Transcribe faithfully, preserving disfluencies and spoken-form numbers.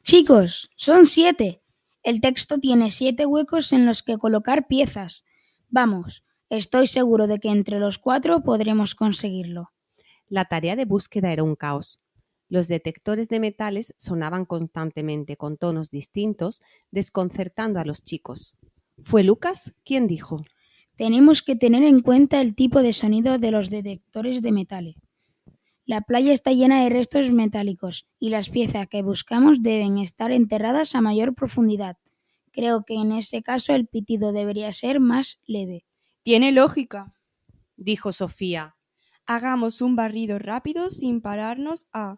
Chicos, son siete. El texto tiene siete huecos en los que colocar piezas. Vamos, estoy seguro de que entre los cuatro podremos conseguirlo. La tarea de búsqueda era un caos. Los detectores de metales sonaban constantemente con tonos distintos, desconcertando a los chicos. ¿Fue Lucas quien dijo? Tenemos que tener en cuenta el tipo de sonido de los detectores de metales. La playa está llena de restos metálicos y las piezas que buscamos deben estar enterradas a mayor profundidad. Creo que en ese caso el pitido debería ser más leve. Tiene lógica, dijo Sofía. Hagamos un barrido rápido sin pararnos a